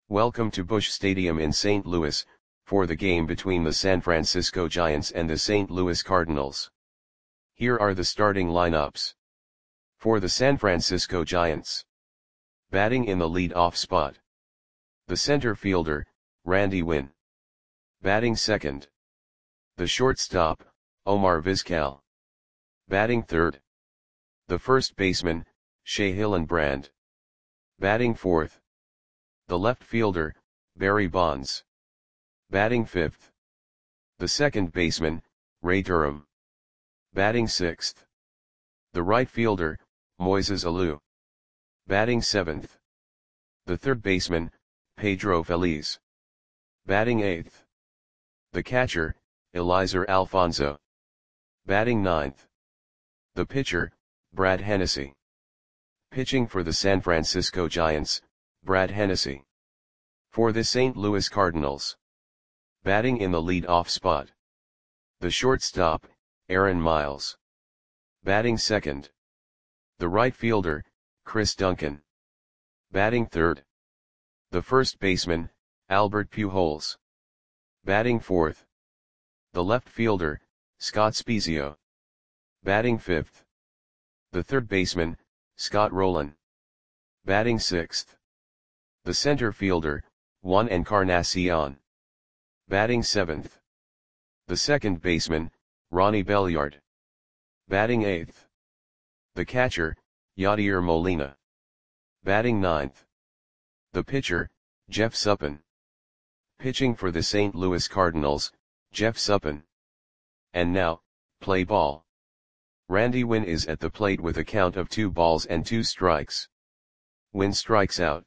Welcome to Busch Stadium in St. Louis, for the game between the San Francisco Giants and the St. Louis Cardinals. Here are the starting lineups. For the San Francisco Giants. Batting in the lead-off spot. The center fielder, Randy Winn. Batting second. The shortstop, Omar Vizquel. Batting third. The first baseman, Shea Hillenbrand. Batting fourth. The left fielder, Barry Bonds. Batting fifth. The second baseman, Ray Durham. Batting sixth. The right fielder, Moises Alou. Batting seventh. The third baseman, Pedro Feliz. Batting eighth. The catcher, Eliezer Alfonso. Batting ninth. The pitcher, Brad Hennessy. Pitching for the San Francisco Giants, Brad Hennessy. For the St. Louis Cardinals. Batting in the lead-off spot. The shortstop, Aaron Miles. Batting second. The right fielder, Chris Duncan. Batting third. The first baseman, Albert Pujols. Batting fourth. The left fielder, Scott Spiezio. Batting fifth. The third baseman, Scott Rolen. Batting sixth. The center fielder, Juan Encarnacion. Batting seventh. The second baseman, Ronnie Belliard. Batting eighth. The catcher, Yadier Molina. Batting ninth. The pitcher, Jeff Suppan. Pitching for the St. Louis Cardinals, Jeff Suppan. And now, play ball. Randy Winn is at the plate with a count of 2 balls and 2 strikes. Winn strikes out.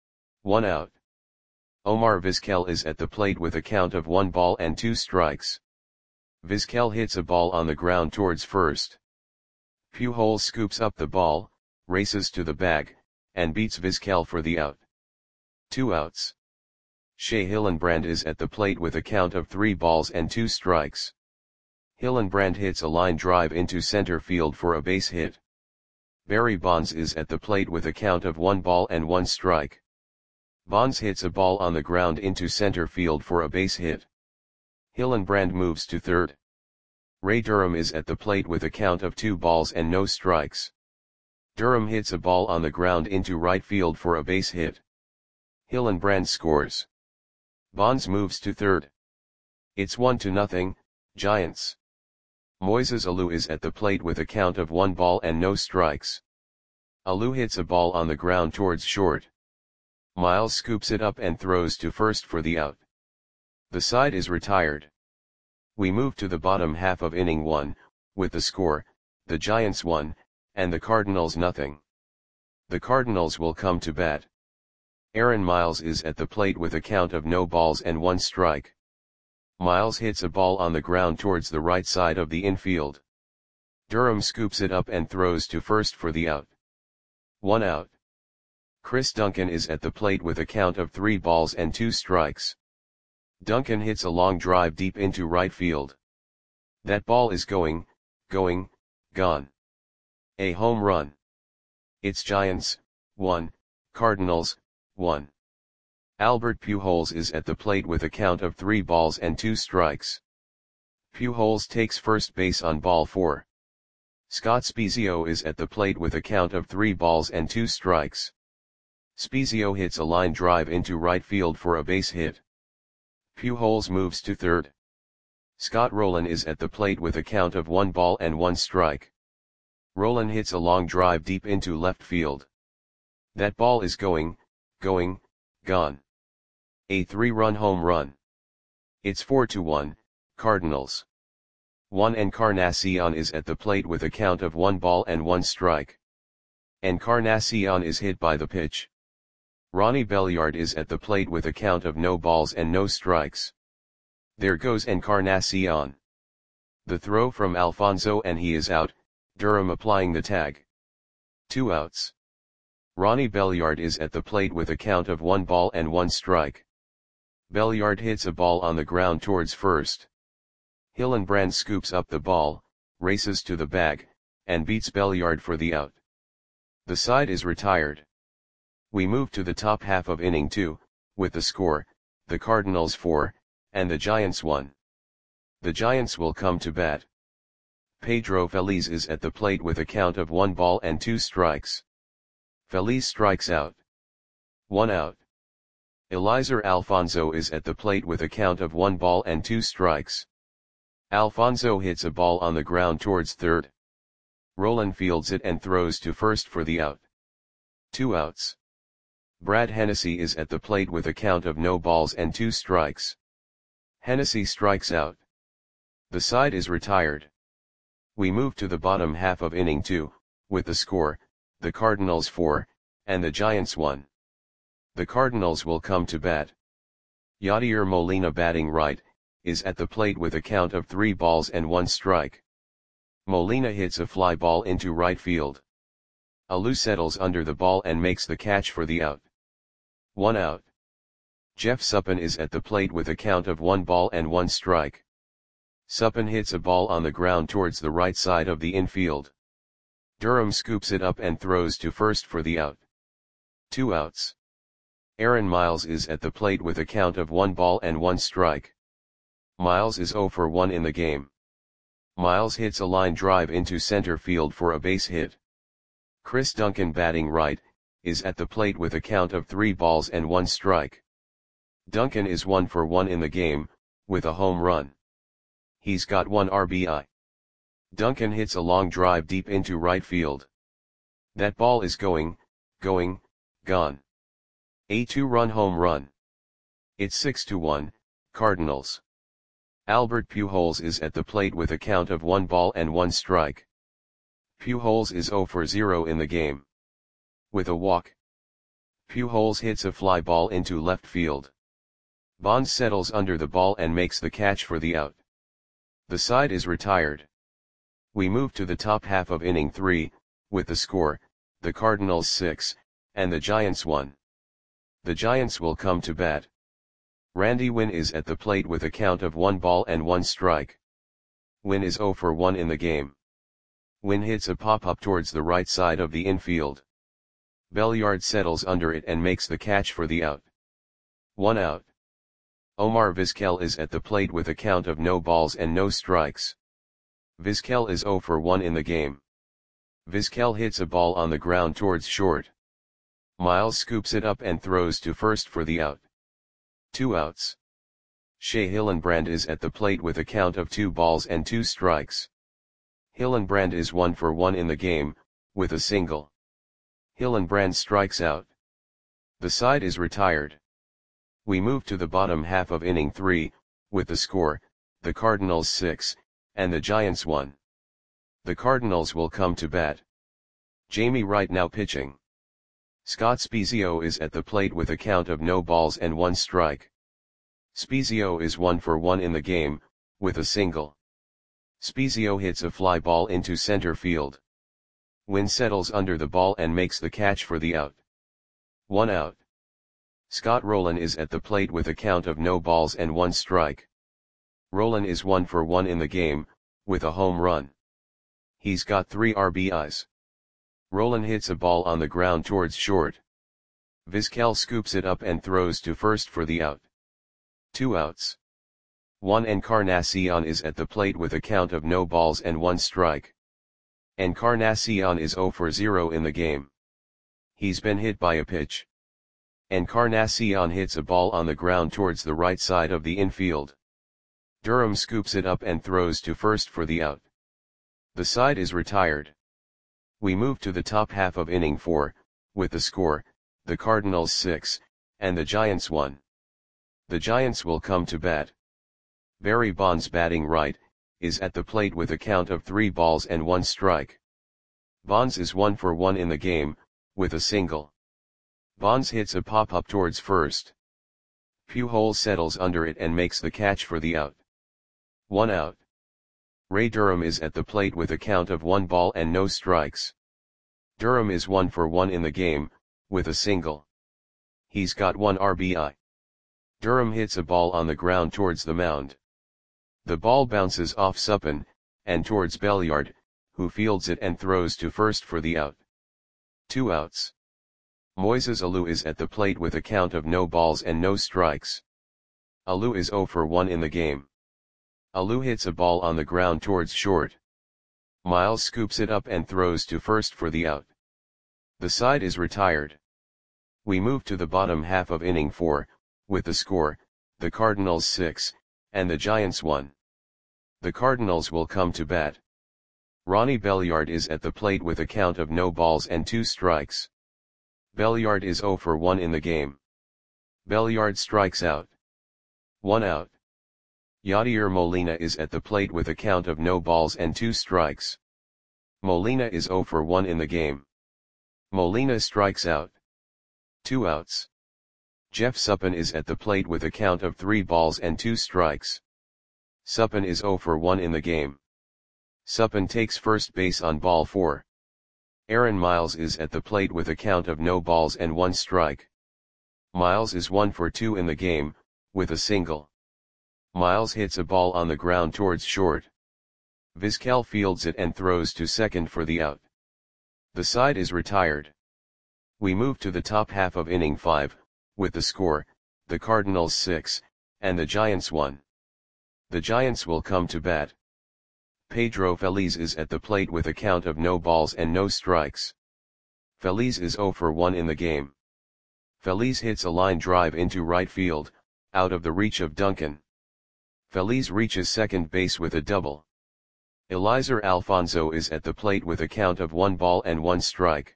1 out. Omar Vizquel is at the plate with a count of 1 ball and 2 strikes. Vizquel hits a ball on the ground towards first. Pujols scoops up the ball, races to the bag, and beats Vizquel for the out. 2 outs. Shea Hillenbrand is at the plate with a count of 3 balls and 2 strikes. Hillenbrand hits a line drive into center field for a base hit. Barry Bonds is at the plate with a count of 1 ball and 1 strike. Bonds hits a ball on the ground into center field for a base hit. Hillenbrand moves to third. Ray Durham is at the plate with a count of 2 balls and no strikes. Durham hits a ball on the ground into right field for a base hit. Hillenbrand scores. Bonds moves to third. It's 1-0, Giants. Moises Alou is at the plate with a count of 1 ball and no strikes. Alou hits a ball on the ground towards short. Miles scoops it up and throws to first for the out. The side is retired. We move to the bottom half of inning 1, with the score, the Giants 1, and the Cardinals 0. The Cardinals will come to bat. Aaron Miles is at the plate with a count of no balls and 1 strike. Miles hits a ball on the ground towards the right side of the infield. Durham scoops it up and throws to first for the out. 1 out. Chris Duncan is at the plate with a count of 3 balls and 2 strikes. Duncan hits a long drive deep into right field. That ball is gone. A home run. It's Giants, 1, Cardinals, 1. Albert Pujols is at the plate with a count of 3 balls and 2 strikes. Pujols takes first base on ball 4. Scott Spiezio is at the plate with a count of 3 balls and 2 strikes. Spiezio hits a line drive into right field for a base hit. Pujols moves to third. Scott Rolen is at the plate with a count of 1 ball and 1 strike. Rolen hits a long drive deep into left field. That ball is gone. A 3-run home run. It's 4-1, Cardinals. Juan Encarnacion is at the plate with a count of 1 ball and 1 strike. Encarnacion is hit by the pitch. Ronnie Belliard is at the plate with a count of no balls and no strikes. There goes Encarnacion. The throw from Alfonso and he is out, Durham applying the tag. 2 outs. Ronnie Belliard is at the plate with a count of 1 ball and 1 strike. Belliard hits a ball on the ground towards first. Hillenbrand scoops up the ball, races to the bag, and beats Belliard for the out. The side is retired. We move to the top half of inning 2, with the score, the Cardinals 4, and the Giants 1. The Giants will come to bat. Pedro Feliz is at the plate with a count of 1 ball and 2 strikes. Feliz strikes out. 1 out. Eliezer Alfonzo is at the plate with a count of 1 ball and 2 strikes. Alfonzo hits a ball on the ground towards third. Roland fields it and throws to first for the out. 2 outs. Brad Hennessy is at the plate with a count of no balls and 2 strikes. Hennessy strikes out. The side is retired. We move to the bottom half of inning 2, with the score, the Cardinals 4, and the Giants 1. The Cardinals will come to bat. Yadier Molina, batting right, is at the plate with a count of 3 balls and 1 strike. Molina hits a fly ball into right field. Alou settles under the ball and makes the catch for the out. 1 out. Jeff Suppan is at the plate with a count of 1 ball and 1 strike. Suppan hits a ball on the ground towards the right side of the infield. Durham scoops it up and throws to first for the out. 2 outs. Aaron Miles is at the plate with a count of 1 ball and 1 strike. Miles is 0 for 1 in the game. Miles hits a line drive into center field for a base hit. Chris Duncan, batting right, is at the plate with a count of 3 balls and 1 strike. Duncan is 1 for 1 in the game, with a home run. He's got 1 RBI. Duncan hits a long drive deep into right field. That ball is gone. A 2-run home run. It's 6-1, Cardinals. Albert Pujols is at the plate with a count of 1 ball and 1 strike. Pujols is 0 for 0 in the game. With a walk. Pujols hits a fly ball into left field. Bonds settles under the ball and makes the catch for the out. The side is retired. We move to the top half of inning 3, with the score, the Cardinals 6, and the Giants 1. The Giants will come to bat. Randy Winn is at the plate with a count of 1 ball and 1 strike. Winn is 0 for 1 in the game. Winn hits a pop-up towards the right side of the infield. Belliard settles under it and makes the catch for the out. 1 out. Omar Vizquel is at the plate with a count of no balls and no strikes. Vizquel is 0 for 1 in the game. Vizquel hits a ball on the ground towards short. Miles scoops it up and throws to first for the out. 2 outs. Shea Hillenbrand is at the plate with a count of 2 balls and 2 strikes. Hillenbrand is 1 for 1 in the game, with a single. Hillenbrand strikes out. The side is retired. We move to the bottom half of inning 3, with the score, the Cardinals 6, and the Giants 1. The Cardinals will come to bat. Jamie Wright now pitching. Scott Spiezio is at the plate with a count of no balls and 1 strike. Spiezio is 1 for 1 in the game, with a single. Spiezio hits a fly ball into center field. Winn settles under the ball and makes the catch for the out. 1 out. Scott Rolen is at the plate with a count of no balls and 1 strike. Rolen is 1 for 1 in the game, with a home run. He's got 3 RBIs. Rolen hits a ball on the ground towards short. Vizquel scoops it up and throws to first for the out. 2 outs. Juan Encarnacion is at the plate with a count of no balls and 1 strike. Encarnacion is 0 for 0 in the game. He's been hit by a pitch. Encarnacion hits a ball on the ground towards the right side of the infield. Durham scoops it up and throws to first for the out. The side is retired. We move to the top half of inning 4, with the score, the Cardinals 6, and the Giants 1. The Giants will come to bat. Barry Bonds, batting right, is at the plate with a count of 3 balls and 1 strike. Bonds is 1 for 1 in the game, with a single. Bonds hits a pop-up towards first. Pujols settles under it and makes the catch for the out. 1 out. Ray Durham is at the plate with a count of 1 ball and no strikes. Durham is 1 for 1 in the game, with a single. He's got 1 RBI. Durham hits a ball on the ground towards the mound. The ball bounces off Suppan, and towards Belliard, who fields it and throws to first for the out. 2 outs. Moises Alou is at the plate with a count of no balls and no strikes. Alou is 0 for 1 in the game. Alou hits a ball on the ground towards short. Miles scoops it up and throws to first for the out. The side is retired. We move to the bottom half of inning 4, with the score, the Cardinals 6, and the Giants 1. The Cardinals will come to bat. Ronnie Belliard is at the plate with a count of no balls and 2 strikes. Belliard is 0 for 1 in the game. Belliard strikes out. 1 out. Yadier Molina is at the plate with a count of no balls and 2 strikes. Molina is 0 for 1 in the game. Molina strikes out. 2 outs. Jeff Suppan is at the plate with a count of 3 balls and 2 strikes. Suppan is 0 for 1 in the game. Suppan takes first base on ball 4. Aaron Miles is at the plate with a count of no balls and 1 strike. Miles is 1 for 2 in the game, with a single. Miles hits a ball on the ground towards short. Vizquel fields it and throws to second for the out. The side is retired. We move to the top half of inning 5, with the score, the Cardinals 6, and the Giants 1. The Giants will come to bat. Pedro Feliz is at the plate with a count of no balls and no strikes. Feliz is 0 for 1 in the game. Feliz hits a line drive into right field, out of the reach of Duncan. Feliz reaches second base with a double. Eliezer Alfonso is at the plate with a count of 1 ball and 1 strike.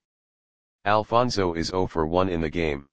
Alfonso is 0 for 1 in the game.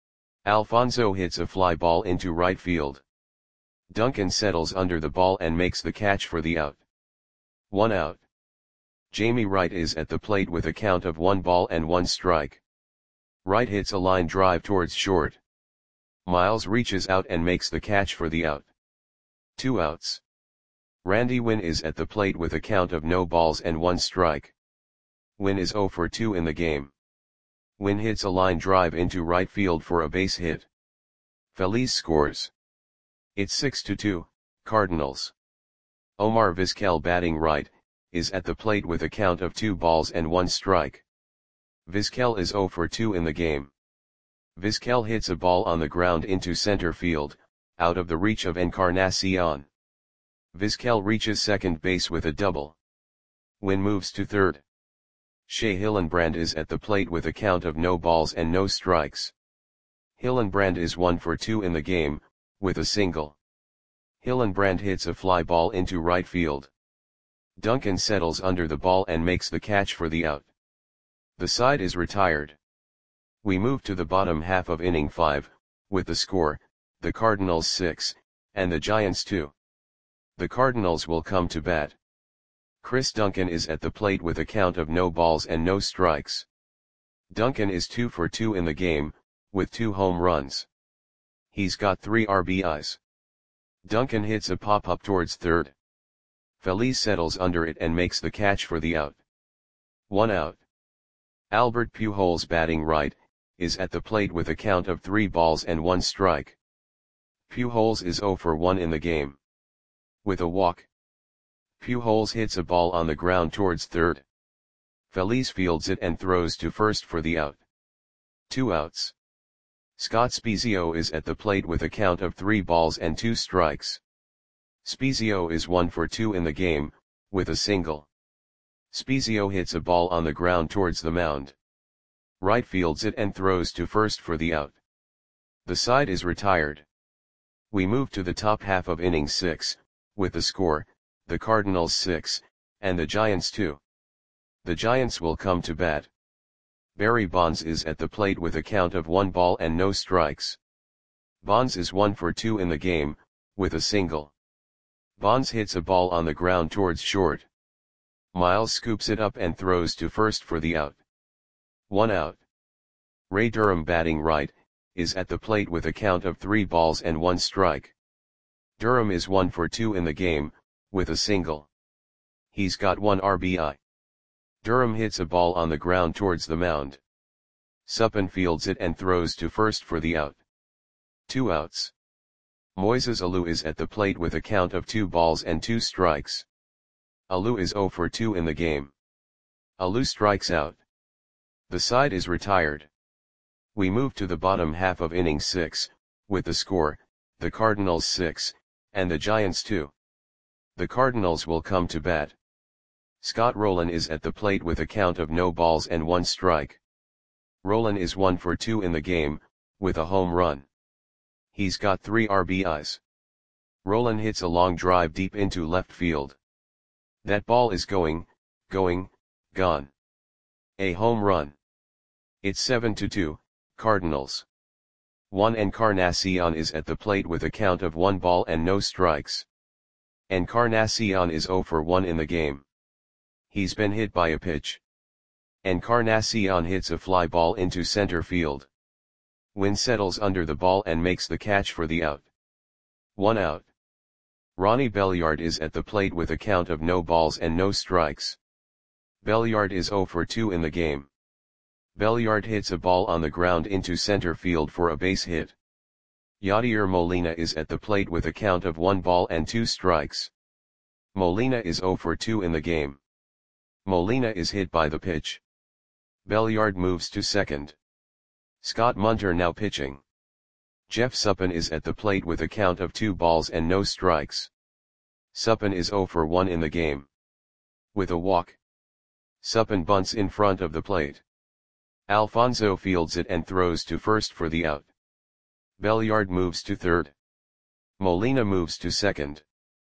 Alfonso hits a fly ball into right field. Duncan settles under the ball and makes the catch for the out. 1 out. Jamie Wright is at the plate with a count of 1 ball and 1 strike. Wright hits a line drive towards short. Miles reaches out and makes the catch for the out. 2 outs. Randy Winn is at the plate with a count of no balls and 1 strike. Winn is 0 for 2 in the game. Winn hits a line drive into right field for a base hit. Feliz scores. It's 6-2, Cardinals. Omar Vizquel batting right, is at the plate with a count of 2 balls and 1 strike. Vizquel is 0 for 2 in the game. Vizquel hits a ball on the ground into center field, out of the reach of Encarnacion. Vizquel reaches second base with a double. Winn moves to third. Shea Hillenbrand is at the plate with a count of no balls and no strikes. Hillenbrand is 1 for 2 in the game, with a single. Hillenbrand hits a fly ball into right field. Duncan settles under the ball and makes the catch for the out. The side is retired. We move to the bottom half of inning 5, with the score, the Cardinals 6, and the Giants 2. The Cardinals will come to bat. Chris Duncan is at the plate with a count of no balls and no strikes. Duncan is 2 for 2 in the game, with 2 home runs. He's got 3 RBIs. Duncan hits a pop-up towards third. Feliz settles under it and makes the catch for the out. 1 out. Albert Pujols batting right, is at the plate with a count of 3 balls and 1 strike. Pujols is 0 for 1 in the game. With a walk. Pujols hits a ball on the ground towards third. Feliz fields it and throws to first for the out. 2 outs. Scott Spiezio is at the plate with a count of 3 balls and 2 strikes. Spiezio is 1 for 2 in the game, with a single. Spiezio hits a ball on the ground towards the mound. Wright fields it and throws to first for the out. The side is retired. We move to the top half of inning 6, with the score, the Cardinals 6, and the Giants 2. The Giants will come to bat. Barry Bonds is at the plate with a count of 1 ball and no strikes. Bonds is 1 for 2 in the game, with a single. Bonds hits a ball on the ground towards short. Miles scoops it up and throws to first for the out. 1 out. Ray Durham batting right, is at the plate with a count of 3 balls and 1 strike. Durham is 1 for 2 in the game, with a single. He's got 1 RBI. Durham hits a ball on the ground towards the mound. Suppan fields it and throws to first for the out. 2 outs. Moises Alou is at the plate with a count of 2 balls and 2 strikes. Alou is 0 for 2 in the game. Alou strikes out. The side is retired. We move to the bottom half of inning 6, with the score, the Cardinals 6, and the Giants 2. The Cardinals will come to bat. Scott Rolen is at the plate with a count of no balls and 1 strike. Rolen is 1 for 2 in the game, with a home run. He's got 3 RBIs. Rolen hits a long drive deep into left field. That ball is going, gone. A home run. It's 7-2, Cardinals. Juan Encarnacion is at the plate with a count of 1 ball and no strikes. Encarnacion is 0 for 1 in the game. He's been hit by a pitch. Encarnacion hits a fly ball into center field. Wynn settles under the ball and makes the catch for the out. 1 out. Ronnie Belliard is at the plate with a count of no balls and no strikes. Belliard is 0 for 2 in the game. Belliard hits a ball on the ground into center field for a base hit. Yadier Molina is at the plate with a count of 1 ball and 2 strikes. Molina is 0 for 2 in the game. Molina is hit by the pitch. Belliard moves to second. Scott Munter now pitching. Jeff Suppan is at the plate with a count of 2 balls and no strikes. Suppan is 0 for 1 in the game. With a walk. Suppan bunts in front of the plate. Alfonso fields it and throws to first for the out. Belliard moves to third. Molina moves to second.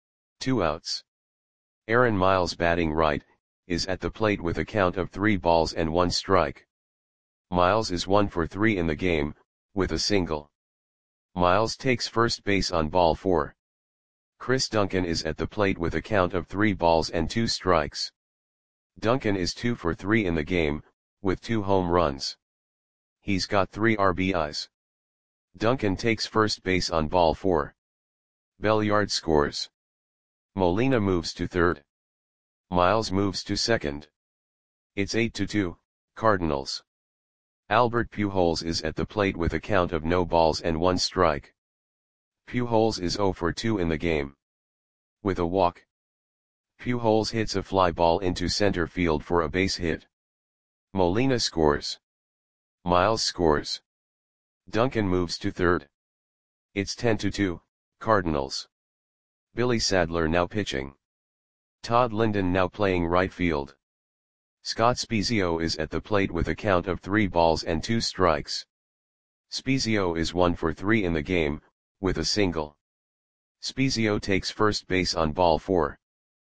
2 outs. Aaron Miles batting right, is at the plate with a count of 3 balls and 1 strike. Miles is 1 for 3 in the game, with a single. Miles takes first base on ball 4. Chris Duncan is at the plate with a count of 3 balls and 2 strikes. Duncan is 2 for 3 in the game, with 2 home runs. He's got 3 RBIs. Duncan takes first base on ball 4. Belliard scores. Molina moves to third. Miles moves to second. It's 8-2, Cardinals. Albert Pujols is at the plate with a count of no balls and 1 strike. Pujols is 0 for 2 in the game. With a walk. Pujols hits a fly ball into center field for a base hit. Molina scores. Miles scores. Duncan moves to third. It's 10-2, Cardinals. Billy Sadler now pitching. Todd Linden now playing right field. Scott Spiezio is at the plate with a count of 3 balls and 2 strikes. Spiezio is 1 for 3 in the game, with a single. Spiezio takes first base on ball 4.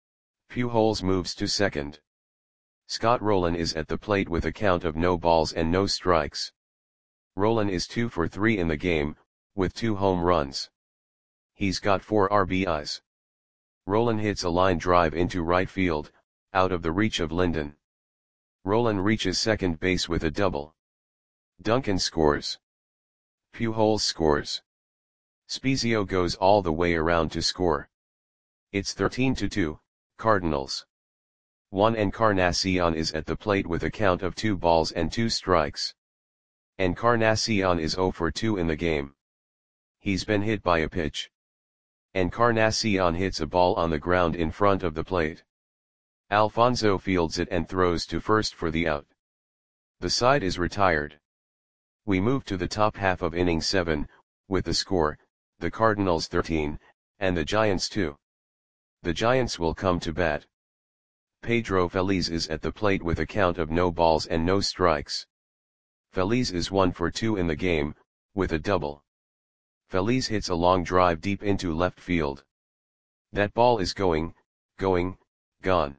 Pujols moves to second. Scott Rolen is at the plate with a count of no balls and no strikes. Rolen is 2 for 3 in the game, with 2 home runs. He's got 4 RBIs. Rolen hits a line drive into right field, out of the reach of Linden. Rolen reaches second base with a double. Duncan scores. Pujols scores. Spiezio goes all the way around to score. It's 13-2, Cardinals. Juan Encarnacion is at the plate with a count of 2 balls and 2 strikes. Encarnacion is 0 for 2 in the game. He's been hit by a pitch. Encarnacion hits a ball on the ground in front of the plate. Alfonso fields it and throws to first for the out. The side is retired. We move to the top half of inning 7, with the score, the Cardinals 13, and the Giants 2. The Giants will come to bat. Pedro Feliz is at the plate with a count of no balls and no strikes. Feliz is 1 for 2 in the game, with a double. Feliz hits a long drive deep into left field. That ball is going, gone.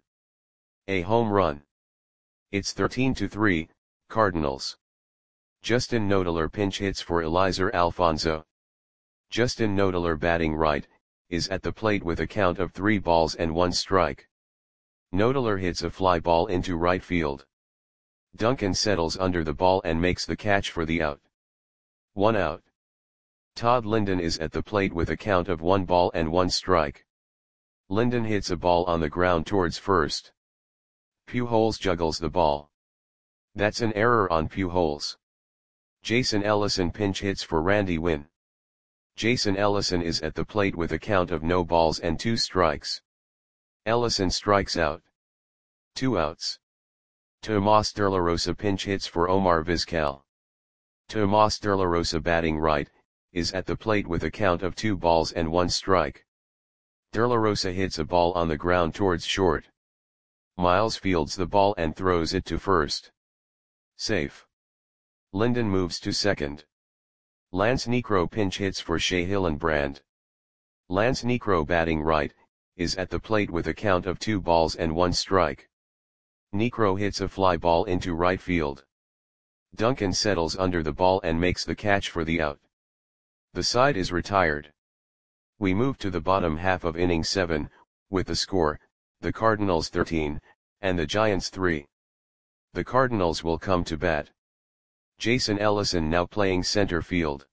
A home run. It's 13-3, Cardinals. Justin Nodeler pinch hits for Eliezer Alfonso. Justin Nodeler batting right, is at the plate with a count of 3 balls and 1 strike. Nodeler hits a fly ball into right field. Duncan settles under the ball and makes the catch for the out. 1 out. Todd Linden is at the plate with a count of 1 ball and 1 strike. Linden hits a ball on the ground towards first. Pujols juggles the ball. That's an error on Pujols. Jason Ellison pinch hits for Randy Wynn. Jason Ellison is at the plate with a count of no balls and 2 strikes. Ellison strikes out. 2 outs. Tomas De La Rosa pinch hits for Omar Vizquel. Tomas De La Rosa batting right, is at the plate with a count of 2 balls and 1 strike. De La Rosa hits a ball on the ground towards short. Miles fields the ball and throws it to first. Safe. Linden moves to second. Lance Niekro pinch hits for Shea Hillenbrand. Lance Niekro batting right, is at the plate with a count of 2 balls and 1 strike. Niekro hits a fly ball into right field. Duncan settles under the ball and makes the catch for the out. The side is retired. We move to the bottom half of inning 7, with the score, the Cardinals 13, and the Giants 3. The Cardinals will come to bat. Jason Ellison now playing center field.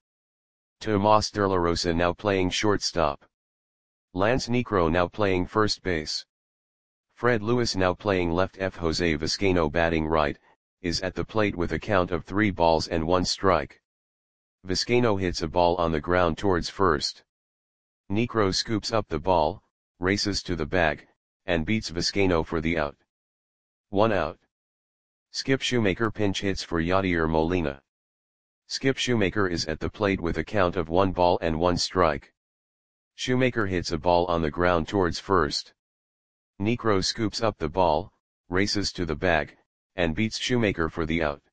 Tomas De La Rosa now playing shortstop. Lance Niekro now playing first base. Fred Lewis now playing left. Jose Vizcaino batting right, is at the plate with a count of 3 balls and 1 strike. Vizcaino hits a ball on the ground towards first. Niekro scoops up the ball, races to the bag, and beats Vizcaino for the out. 1 out. Skip Shoemaker pinch hits for Yadier Molina. Skip Shoemaker is at the plate with a count of 1 ball and 1 strike. Shoemaker hits a ball on the ground towards first. Niekro scoops up the ball, races to the bag, and beats Shoemaker for the out.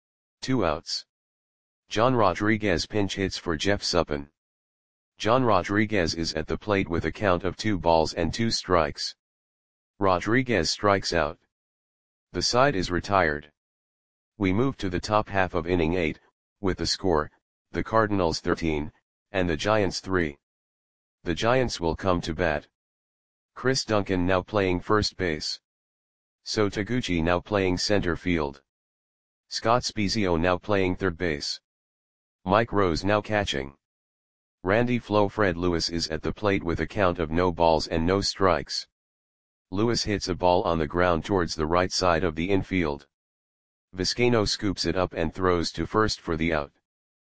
2 outs. John Rodriguez pinch hits for Jeff Suppan. John Rodriguez is at the plate with a count of 2 balls and 2 strikes. Rodriguez strikes out. The side is retired. We move to the top half of inning 8, with the score, the Cardinals 13, and the Giants 3. The Giants will come to bat. Chris Duncan now playing first base. So Taguchi now playing center field. Scott Spiezio now playing third base. Mike Rose now catching. Randy Flo Fred Lewis is at the plate with a count of no balls and no strikes. Lewis hits a ball on the ground towards the right side of the infield. Vizcaino scoops it up and throws to first for the out.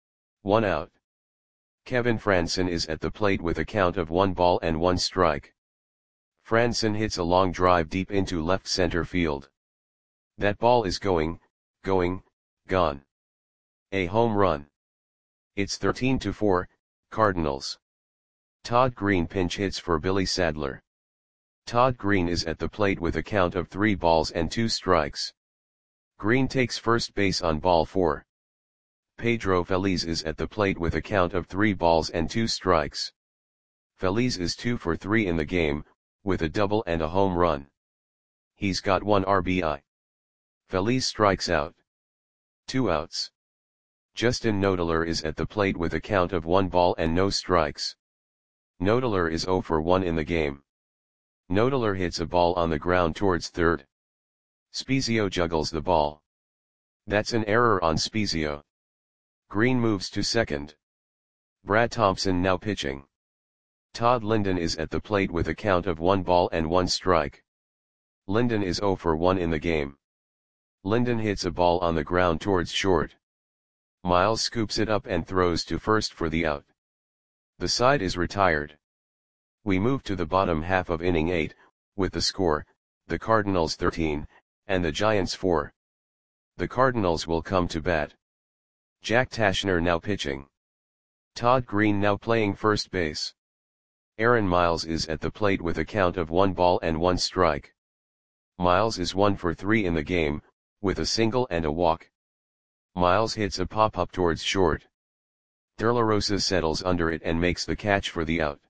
1 out. Kevin Franson is at the plate with a count of 1 ball and 1 strike. Franson hits a long drive deep into left center field. That ball is gone. A home run. It's 13-4, Cardinals. Todd Green pinch hits for Billy Sadler. Todd Green is at the plate with a count of 3 balls and 2 strikes. Green takes first base on ball 4. Pedro Feliz is at the plate with a count of 3 balls and 2 strikes. Feliz is 2 for 3 in the game, with a double and a home run. He's got 1 RBI. Feliz strikes out. 2 outs. Justin Nodeler is at the plate with a count of 1 ball and no strikes. Nodeler is 0 for 1 in the game. Nodeler hits a ball on the ground towards third. Spiezio juggles the ball. That's an error on Spiezio. Green moves to second. Brad Thompson now pitching. Todd Linden is at the plate with a count of 1 ball and 1 strike. Linden is 0 for 1 in the game. Linden hits a ball on the ground towards short. Miles scoops it up and throws to first for the out. The side is retired. We move to the bottom half of inning 8, with the score, the Cardinals 13, and the Giants 4. The Cardinals will come to bat. Jack Tashner now pitching. Todd Green now playing first base. Aaron Miles is at the plate with a count of 1 ball and 1 strike. Miles is 1 for 3 in the game, with a single and a walk. Miles hits a pop-up towards short. De La Rosa settles under it and makes the catch for the out.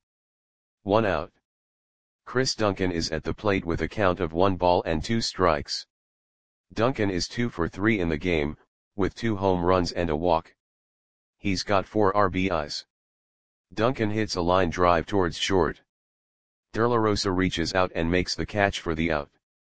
1 out. Chris Duncan is at the plate with a count of 1 ball and 2 strikes. Duncan is 2 for 3 in the game, with 2 home runs and a walk. He's got 4 RBIs. Duncan hits a line drive towards short. De La Rosa reaches out and makes the catch for the out.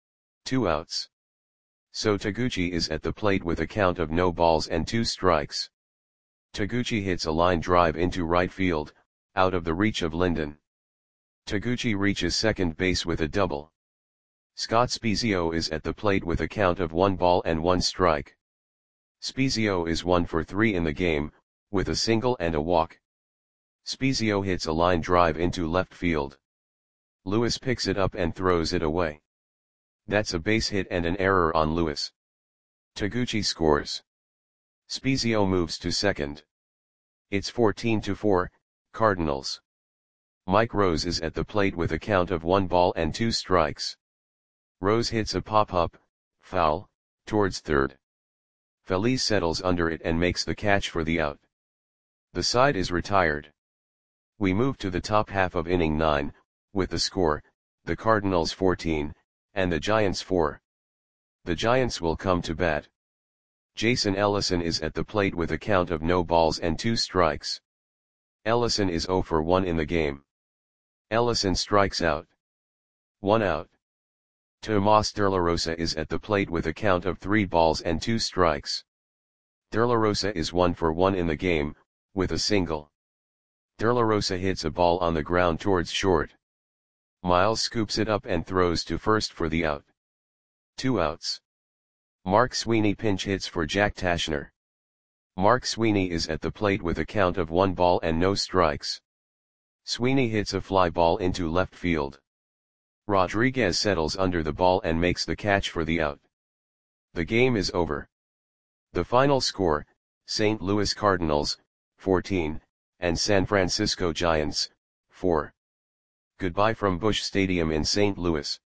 2 outs. So Taguchi is at the plate with a count of no balls and 2 strikes. Taguchi hits a line drive into right field, out of the reach of Linden. Taguchi reaches second base with a double. Scott Spiezio is at the plate with a count of 1 ball and 1 strike. Spiezio is 1 for 3 in the game, with a single and a walk. Spiezio hits a line drive into left field. Lewis picks it up and throws it away. That's a base hit and an error on Lewis. Taguchi scores. Spezio moves to second. It's 14-4, Cardinals. Mike Rose is at the plate with a count of 1 ball and 2 strikes. Rose hits a pop-up, foul, towards third. Feliz settles under it and makes the catch for the out. The side is retired. We move to the top half of inning 9, with the score, the Cardinals 14, and the Giants 4. The Giants will come to bat. Jason Ellison is at the plate with a count of no balls and 2 strikes. Ellison is 0 for 1 in the game. Ellison strikes out. 1 out. Tomas De La Rosa is at the plate with a count of 3 balls and 2 strikes. De La Rosa is 1 for 1 in the game, with a single. De La Rosa hits a ball on the ground towards short. Miles scoops it up and throws to first for the out. 2 outs. Mark Sweeney pinch hits for Jack Tashner. Mark Sweeney is at the plate with a count of 1 ball and no strikes. Sweeney hits a fly ball into left field. Rodriguez settles under the ball and makes the catch for the out. The game is over. The final score, St. Louis Cardinals, 14, and San Francisco Giants, 4. Goodbye from Busch Stadium in St. Louis.